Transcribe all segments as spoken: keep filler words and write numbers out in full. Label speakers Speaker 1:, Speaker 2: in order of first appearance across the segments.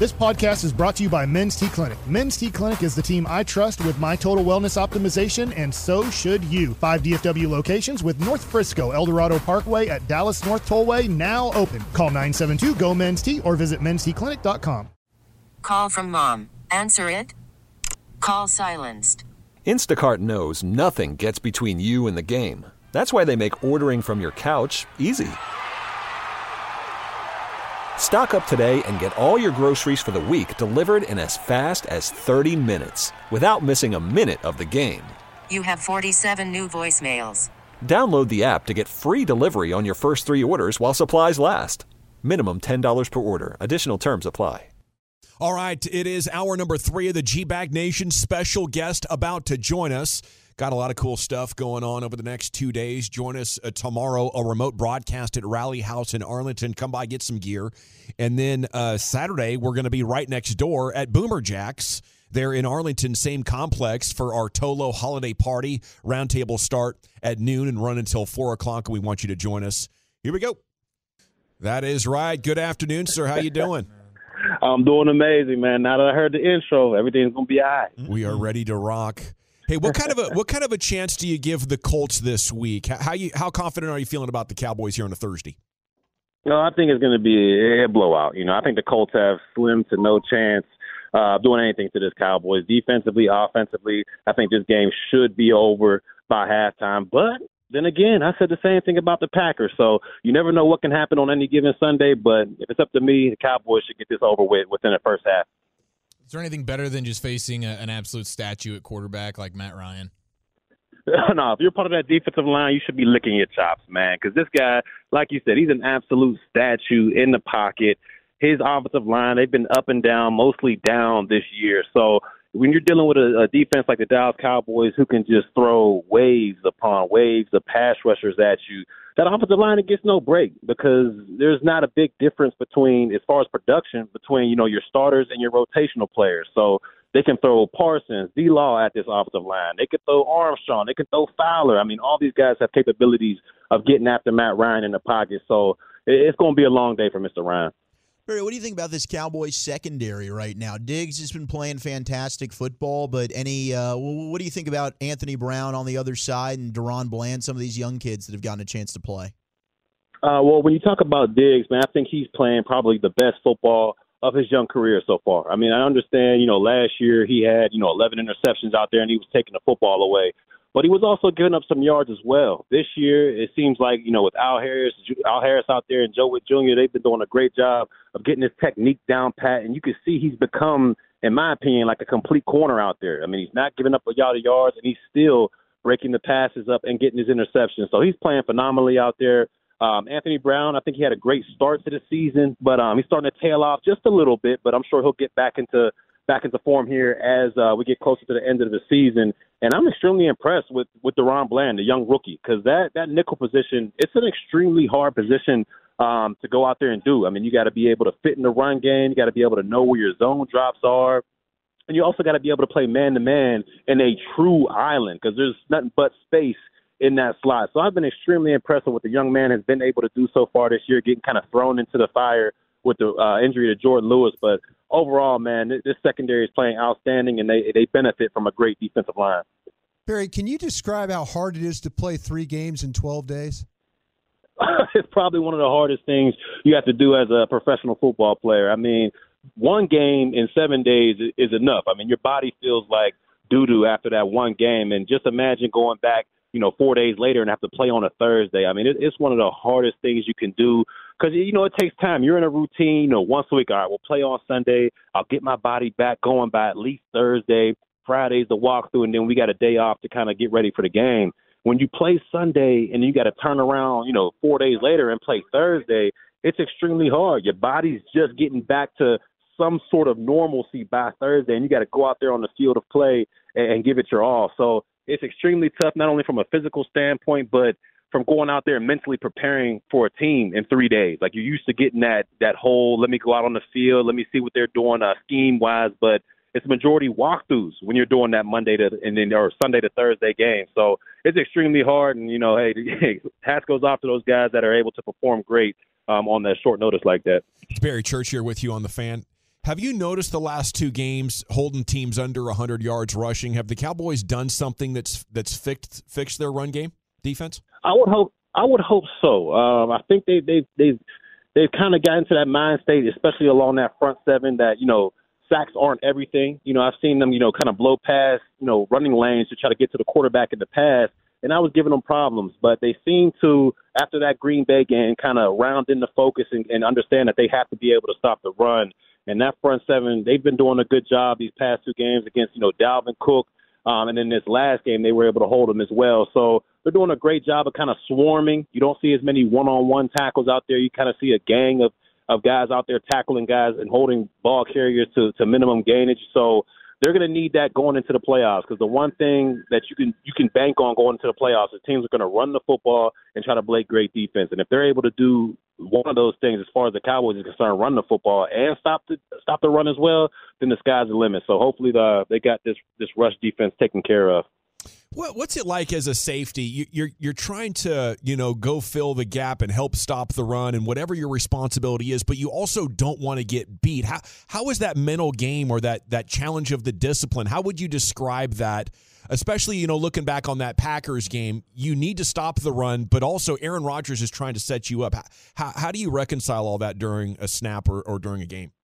Speaker 1: This podcast is brought to you by Men's T Clinic. Men's T Clinic is the team I trust with my total wellness optimization, and so should you. Five D F W locations with North Frisco, El Dorado Parkway at Dallas North Tollway now open. Call nine seven two, G O, Men's T or visit mens t clinic dot com.
Speaker 2: Call from mom. Answer it. Call silenced.
Speaker 3: Instacart knows nothing gets between you and the game. That's why they make ordering from your couch easy. Stock up today and get all your groceries for the week delivered in as fast as thirty minutes without missing a minute of the game.
Speaker 2: You have forty-seven new voicemails.
Speaker 3: Download the app to get free delivery on your first three orders while supplies last. Minimum ten dollars per order. Additional terms apply.
Speaker 4: All right, it is hour number three of the G-Bag Nation. Special guest about to join us. Got a lot of cool stuff going on over the next two days. Join us uh, tomorrow, a remote broadcast at Rally House in Arlington. Come by, get some gear. And then uh, Saturday, we're going to be right next door at Boomer Jacks. They're in Arlington, same complex, for our Tolo holiday party. Roundtable start at noon and run until four o'clock, and we want you to join us. Here we go. That is right. Good afternoon, sir. How you doing?
Speaker 5: I'm doing amazing, man. Now that I heard the intro, everything's going to be all right.
Speaker 4: We are ready to rock. Hey, what kind of a what kind of a chance do you give the Colts this week? How you how confident are you feeling about the Cowboys here on a Thursday?
Speaker 5: No, I think it's going to be a blowout. You know, I think the Colts have slim to no chance uh, of doing anything to this Cowboys. Defensively, offensively, I think this game should be over by halftime. But then again, I said the same thing about the Packers. So you never know what can happen on any given Sunday. But if it's up to me, the Cowboys should get this over with within the first half.
Speaker 6: Is there anything better than just facing a, an absolute statue at quarterback like Matt Ryan?
Speaker 5: No, if you're part of that defensive line, you should be licking your chops, man, because this guy, like you said, he's an absolute statue in the pocket. His offensive line, they've been up and down, mostly down this year. So when you're dealing with a, a defense like the Dallas Cowboys who can just throw waves upon waves of pass rushers at you, that offensive line, it gets no break because there's not a big difference between, as far as production, between, you know, your starters and your rotational players. So they can throw Parsons, D-Law at this offensive line. They can throw Armstrong. They can throw Fowler. I mean, all these guys have capabilities of getting after Matt Ryan in the pocket. So it's going to be a long day for Mister Ryan.
Speaker 7: Barry, what do you think about this Cowboys secondary right now? Diggs has been playing fantastic football, but any uh, what do you think about Anthony Brown on the other side and Deron Bland, some of these young kids that have gotten a chance to play?
Speaker 5: Uh, well, when you talk about Diggs, man, I think he's playing probably the best football of his young career so far. I mean, I understand, you know, last year he had, you know, eleven interceptions out there and he was taking the football away. But he was also giving up some yards as well. This year, it seems like, you know, with Al Harris, Al Harris out there and Joe Witt Junior, they've been doing a great job of getting his technique down pat. And you can see he's become, in my opinion, like a complete corner out there. I mean, he's not giving up a lot of yards, and he's still breaking the passes up and getting his interceptions. So he's playing phenomenally out there. Um, Anthony Brown, I think he had a great start to the season, but um, he's starting to tail off just a little bit. But I'm sure he'll get back into back into form here as uh, we get closer to the end of the season. And I'm extremely impressed with, with Deron Bland, the young rookie, because that, that nickel position, it's an extremely hard position um, to go out there and do. I mean, you got to be able to fit in the run game. You got to be able to know where your zone drops are. And you also got to be able to play man-to-man in a true island because there's nothing but space in that slot. So I've been extremely impressed with what the young man has been able to do so far this year, getting kind of thrown into the fire with the uh, injury to Jordan Lewis. But overall, man, this secondary is playing outstanding, and they they benefit from a great defensive line.
Speaker 8: Barry, can you describe how hard it is to play three games in twelve days?
Speaker 5: It's probably one of the hardest things you have to do as a professional football player. I mean, one game in seven days is enough. I mean, your body feels like doo-doo after that one game, and just imagine going back, you know, four days later and have to play on a Thursday. I mean, it, it's one of the hardest things you can do because, you know, it takes time. You're in a routine, you know, once a week. All right, we'll play on Sunday. I'll get my body back going by at least Thursday. Friday's the walkthrough, and then we got a day off to kind of get ready for the game. When you play Sunday and you got to turn around, you know, four days later and play Thursday, it's extremely hard. Your body's just getting back to some sort of normalcy by Thursday, and you got to go out there on the field of play and, and give it your all. So it's extremely tough, not only from a physical standpoint, but from going out there and mentally preparing for a team in three days. Like, you're used to getting that that whole, let me go out on the field, let me see what they're doing uh, scheme-wise, but it's majority walkthroughs when you're doing that Monday to and then or Sunday to Thursday game. So it's extremely hard, and, you know, hey, hey hats goes off to those guys that are able to perform great um, on that short notice like that.
Speaker 4: Barry Church here with you on The Fan. Have you noticed the last two games holding teams under one hundred yards rushing? Have the Cowboys done something that's that's fixed fixed their run game defense?
Speaker 5: I would hope. I would hope so. Um, I think they they they they've kind of gotten to that mind state, especially along that front seven, that you know sacks aren't everything. You know, I've seen them you know kind of blow past you know running lanes to try to get to the quarterback in the pass, and I was giving them problems. But they seem to, after that Green Bay game, kind of round in the focus and, and understand that they have to be able to stop the run. And that front seven, they've been doing a good job these past two games against, you know, Dalvin Cook. Um, and then this last game, they were able to hold them as well. So they're doing a great job of kind of swarming. You don't see as many one-on-one tackles out there. You kind of see a gang of, of guys out there tackling guys and holding ball carriers to, to minimum gainage. So they're going to need that going into the playoffs, because the one thing that you can you can bank on going into the playoffs is teams are going to run the football and try to play great defense. And if they're able to do one of those things as far as the Cowboys is concerned, run the football and stop the stop the run as well, then the sky's the limit. So hopefully the, they got this this rush defense taken care of.
Speaker 4: What, what's it like as a safety? You, you're you're trying to you know go fill the gap and help stop the run and whatever your responsibility is, but you also don't want to get beat. How how is that mental game or that that challenge of the discipline? How would you describe that? Especially you know looking back on that Packers game, you need to stop the run, but also Aaron Rodgers is trying to set you up. How how do you reconcile all that during a snap or, or during a game?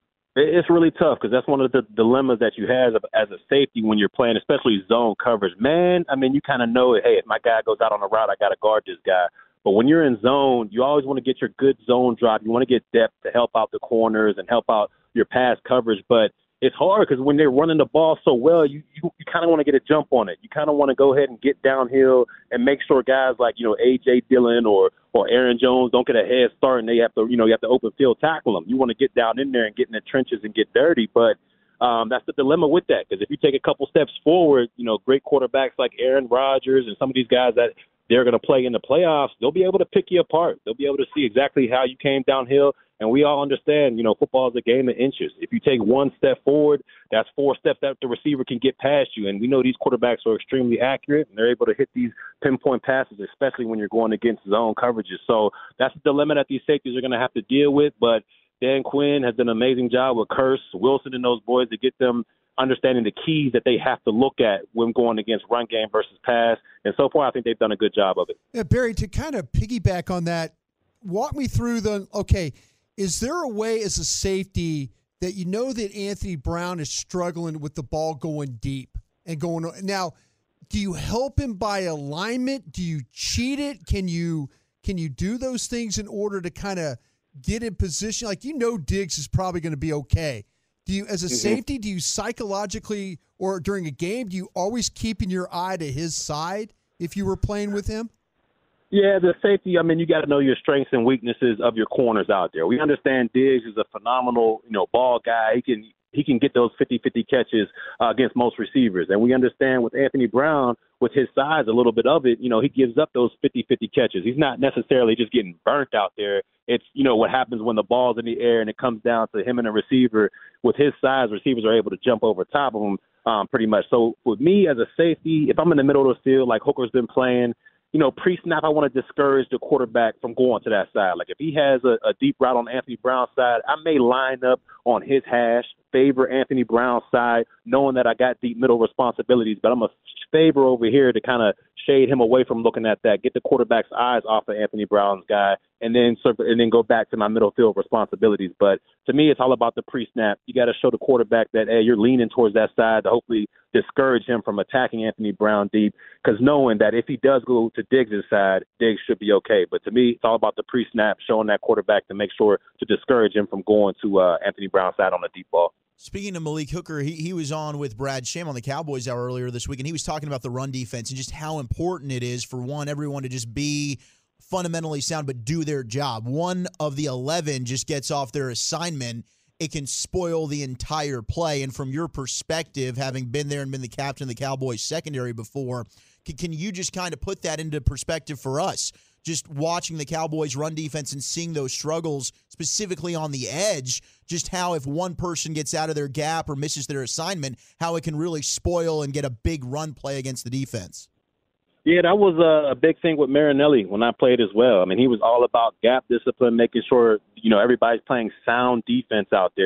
Speaker 5: It's really tough, because that's one of the dilemmas that you have as a safety when you're playing, especially zone coverage. Man, I mean, you kind of know, hey, if my guy goes out on the route, I got to guard this guy. But when you're in zone, you always want to get your good zone drop. You want to get depth to help out the corners and help out your pass coverage. But it's hard, because when they're running the ball so well, you you, you kind of want to get a jump on it. You kind of want to go ahead and get downhill and make sure guys like, you know, A J Dillon or or Aaron Jones don't get a head start and they have to, you know, you have to open field tackle them. You want to get down in there and get in the trenches and get dirty. But um, that's the dilemma with that, because if you take a couple steps forward, you know, great quarterbacks like Aaron Rodgers and some of these guys that they're going to play in the playoffs, they'll be able to pick you apart. They'll be able to see exactly how you came downhill. And we all understand, you know, football is a game of inches. If you take one step forward, that's four steps that the receiver can get past you. And we know these quarterbacks are extremely accurate, and they're able to hit these pinpoint passes, especially when you're going against zone coverages. So that's the dilemma that these safeties are going to have to deal with. But Dan Quinn has done an amazing job with Curse, Wilson, and those boys to get them understanding the keys that they have to look at when going against run game versus pass. And so far, I think they've done a good job of it.
Speaker 8: Yeah, Barry, to kind of piggyback on that, walk me through the, okay, is there a way as a safety that you know that Anthony Brown is struggling with the ball going deep and going – now, do you help him by alignment? Do you cheat it? Can you can you do those things in order to kind of get in position? Like, you know Diggs is probably going to be okay. Do you, as a mm-hmm. safety, do you psychologically or during a game, do you always keeping your eye to his side if you were playing with him?
Speaker 5: Yeah, the safety, I mean, you got to know your strengths and weaknesses of your corners out there. We understand Diggs is a phenomenal, you know, ball guy. He can he can get those fifty-fifty catches uh, against most receivers. And we understand with Anthony Brown, with his size, a little bit of it, you know, he gives up those fifty-fifty catches. He's not necessarily just getting burnt out there. It's, you know, what happens when the ball's in the air and it comes down to him and a receiver. With his size, receivers are able to jump over top of him um, pretty much. So with me as a safety, if I'm in the middle of the field, like Hooker's been playing, you know, pre-snap, I want to discourage the quarterback from going to that side. Like if he has a, a deep route on Anthony Brown's side, I may line up on his hash, favor Anthony Brown's side, knowing that I got deep middle responsibilities, but I'm a favor over here to kind of shade him away from looking at that, get the quarterback's eyes off of Anthony Brown's guy, and then and then go back to my middle field responsibilities. But to me, it's all about the pre-snap. You got to show the quarterback that, hey, you're leaning towards that side to hopefully discourage him from attacking Anthony Brown deep, because knowing that if he does go to Diggs' side, Diggs should be okay. But to me, it's all about the pre-snap, showing that quarterback to make sure to discourage him from going to uh, Anthony Brown's side on the deep ball.
Speaker 7: Speaking of Malik Hooker, he, he was on with Brad Sham on the Cowboys Hour earlier this week, and he was talking about the run defense and just how important it is for, one, everyone to just be fundamentally sound but do their job. One of the eleven just gets off their assignment, it can spoil the entire play. And from your perspective, having been there and been the captain of the Cowboys secondary before, can, can you just kind of put that into perspective for us? Just watching the Cowboys run defense and seeing those struggles specifically on the edge, just how if one person gets out of their gap or misses their assignment, how it can really spoil and get a big run play against the defense.
Speaker 5: Yeah, that was a, a big thing with Marinelli when I played as well. I mean, he was all about gap discipline, making sure, you know, everybody's playing sound defense out there.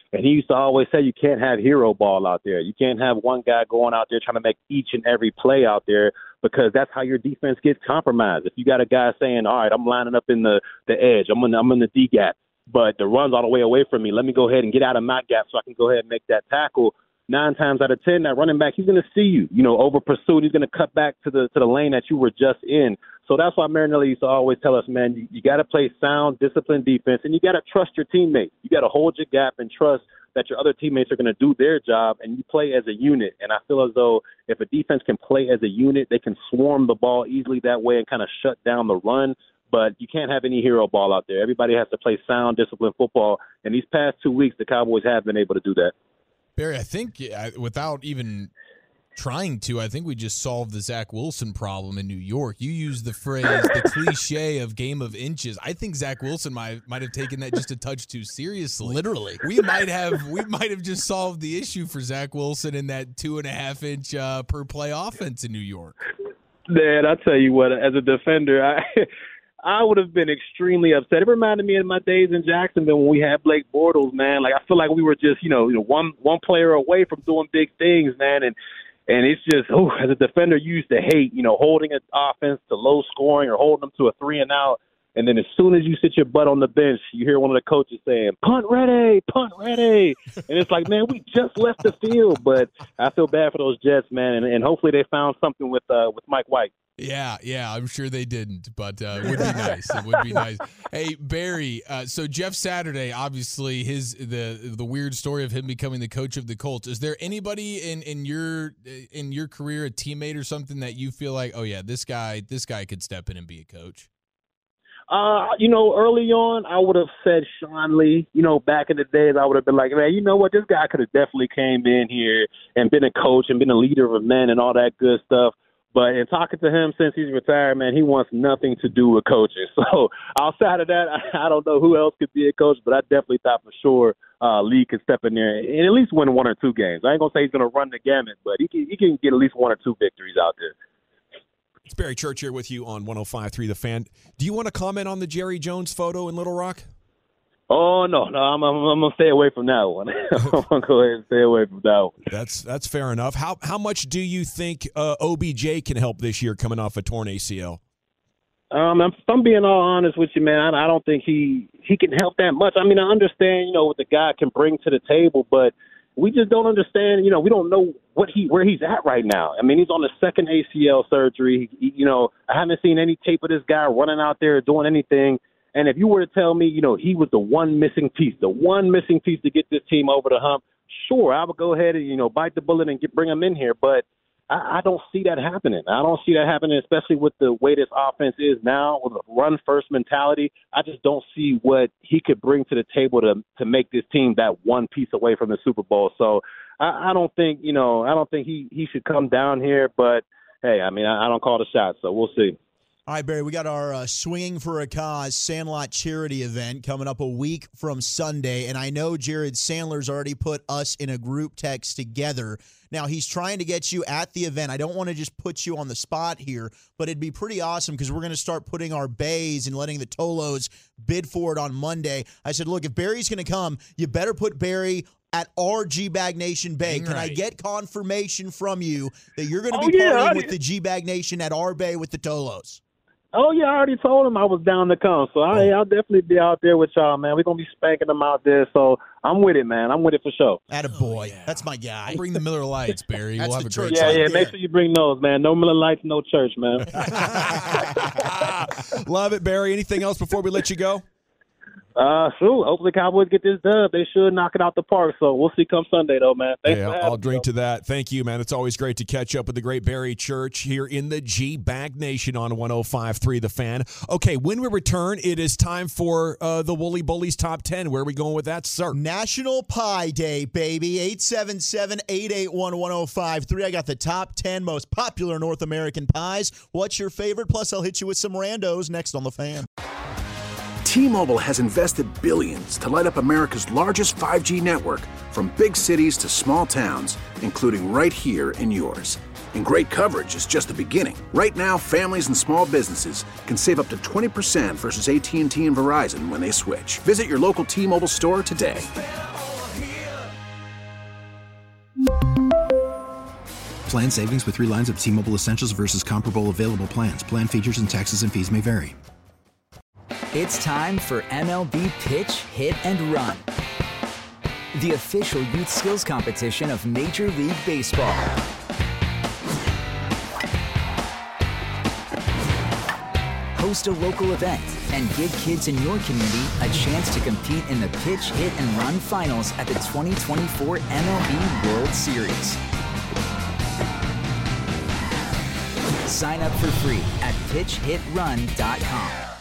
Speaker 5: And he used to always say you can't have hero ball out there. You can't have one guy going out there trying to make each and every play out there, because that's how your defense gets compromised. If you got a guy saying, all right, I'm lining up in the, the edge, I'm in, I'm in the D gap, but the run's all the way away from me, let me go ahead and get out of my gap so I can go ahead and make that tackle. Nine times out of ten, that running back, he's going to see you, you know, over pursuit. He's going to cut back to the to the lane that you were just in. So that's why Marinelli used to always tell us, man, you, you got to play sound, disciplined defense, and you got to trust your teammates. You got to hold your gap and trust that your other teammates are going to do their job, and you play as a unit. And I feel as though if a defense can play as a unit, they can swarm the ball easily that way and kind of shut down the run. But you can't have any hero ball out there. Everybody has to play sound, disciplined football. And these past two weeks, the Cowboys have been able to do that.
Speaker 6: Barry, I think without even trying to, I think we just solved the Zach Wilson problem in New York. You used the phrase, the cliche of game of inches. I think Zach Wilson might might have taken that just a touch too seriously.
Speaker 7: Literally.
Speaker 6: We might have we might have just solved the issue for Zach Wilson in that two and a half inch uh, per play offense in New York.
Speaker 5: Man, I tell you what, as a defender, I I would have been extremely upset. It reminded me of my days in Jacksonville when we had Blake Bortles, man. Like, I feel like we were just, you know, you know, one one player away from doing big things, man. And and it's just, oh, as a defender, you used to hate, you know, holding an offense to low scoring or holding them to a three and out. And then as soon as you sit your butt on the bench, you hear one of the coaches saying, punt ready, punt ready. And it's like, man, we just left the field. But I feel bad for those Jets, man. And, and hopefully they found something with uh, with Mike White.
Speaker 6: Yeah, yeah, I'm sure they didn't, but uh, it would be nice. It would be nice. Hey, Barry, uh, so Jeff Saturday, obviously, his the the weird story of him becoming the coach of the Colts. Is there anybody in, in your in your career, a teammate or something that you feel like, oh yeah, this guy this guy could step in and be a coach?
Speaker 5: Uh, you know, early on, I would have said Sean Lee. You know, back in the days, I would have been like, man, you know what, this guy could have definitely came in here and been a coach and been a leader of men and all that good stuff. But in talking to him since he's retired, man, he wants nothing to do with coaching. So outside of that, I, I don't know who else could be a coach, but I definitely thought for sure uh, Lee could step in there and at least win one or two games. I ain't going to say he's going to run the gamut, but he can, he can get at least one or two victories out there.
Speaker 4: It's Barry Church here with you on one oh five point three The Fan. Do you want to comment on the Jerry Jones photo in Little Rock?
Speaker 5: Oh, no, no, I'm, I'm, I'm going to stay away from that one. I'm going to go ahead and stay away from that one.
Speaker 4: That's that's fair enough. How how much do you think uh, O B J can help this year coming off a torn A C L?
Speaker 5: Um, if I'm being all honest with you, man, I, I don't think he, he can help that much. I mean, I understand, you know, what the guy can bring to the table, but we just don't understand, you know, we don't know what he where he's at right now. I mean, he's on the second A C L surgery. He, you know, I haven't seen any tape of this guy running out there doing anything. And if you were to tell me, you know, he was the one missing piece, the one missing piece to get this team over the hump, sure, I would go ahead and, you know, bite the bullet and get, bring him in here. But I, I don't see that happening. I don't see that happening, especially with the way this offense is now, with a run-first mentality. I just don't see what he could bring to the table to to make this team that one piece away from the Super Bowl. So I, I don't think, you know, I don't think he, he should come down here. But, hey, I mean, I, I don't call the shots, so we'll see.
Speaker 7: All right, Barry, we got our uh, Swinging for a Cause Sandlot charity event coming up a week from Sunday, and I know Jared Sandler's already put us in a group text together. Now, he's trying to get you at the event. I don't want to just put you on the spot here, but it'd be pretty awesome because we're going to start putting our bays and letting the Tolos bid for it on Monday. I said, look, if Barry's going to come, you better put Barry at our G-Bag Nation Bay. Can right. I get confirmation from you that you're going to
Speaker 5: oh,
Speaker 7: be
Speaker 5: yeah,
Speaker 7: partying with the G-Bag Nation at our bay with the Tolos?
Speaker 5: Oh, yeah, I already told him I was down to come. So I, I'll definitely be out there with y'all, man. We're going to be spanking them out there. So I'm with it, man. I'm with it for sure.
Speaker 7: Attaboy. Oh, yeah. That's my guy.
Speaker 6: We'll bring the Miller Lights, Barry. We'll have a great
Speaker 5: Yeah,
Speaker 6: time.
Speaker 5: yeah. Make sure you bring those, man. No Miller Lights, no church, man.
Speaker 4: Love it, Barry. Anything else before we let you go?
Speaker 5: Uh, sure. Hopefully Cowboys get this dub. They should knock it out the park. So we'll see come Sunday, though, man. Thanks
Speaker 4: hey,
Speaker 5: for
Speaker 4: I'll
Speaker 5: having
Speaker 4: drink
Speaker 5: me,
Speaker 4: to that. Thank you, man. It's always great to catch up with the great Barry Church here in the G-Bag Nation on one oh five point three The Fan. Okay, when we return, it is time for uh, the Wooly Bullies Top ten. Where are we going with that, sir?
Speaker 7: National Pie Day, baby. eight seven seven, eight eight one, one oh five three. I got the top ten most popular North American pies. What's your favorite? Plus, I'll hit you with some randos next on The Fan.
Speaker 9: T-Mobile has invested billions to light up America's largest five G network, from big cities to small towns, including right here in yours. And great coverage is just the beginning. Right now, families and small businesses can save up to twenty percent versus A T and T and Verizon when they switch. Visit your local T-Mobile store today.
Speaker 10: Plan savings with three lines of T-Mobile Essentials versus comparable available plans. Plan features and taxes and fees may vary.
Speaker 11: It's time for M L B Pitch, Hit, and Run, the official youth skills competition of Major League Baseball. Host a local event and give kids in your community a chance to compete in the Pitch, Hit, and Run finals at the twenty twenty-four M L B World Series. Sign up for free at pitch hit run dot com.